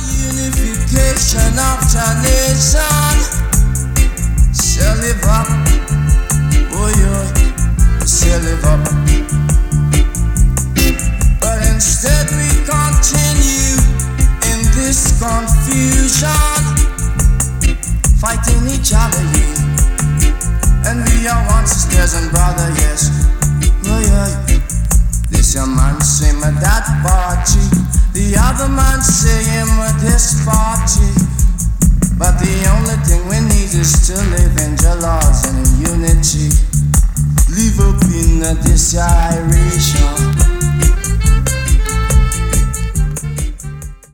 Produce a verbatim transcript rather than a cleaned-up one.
Unification of the nation shall live up. Oh yeah, shall live up. But instead we continue in this confusion, fighting each other, yeah. And we are one sisters and brother, yes. Oh yeah. This your man say me that party, the other man say him with this party. But the only thing we need is to live in your laws and in unity. Live up in this iration.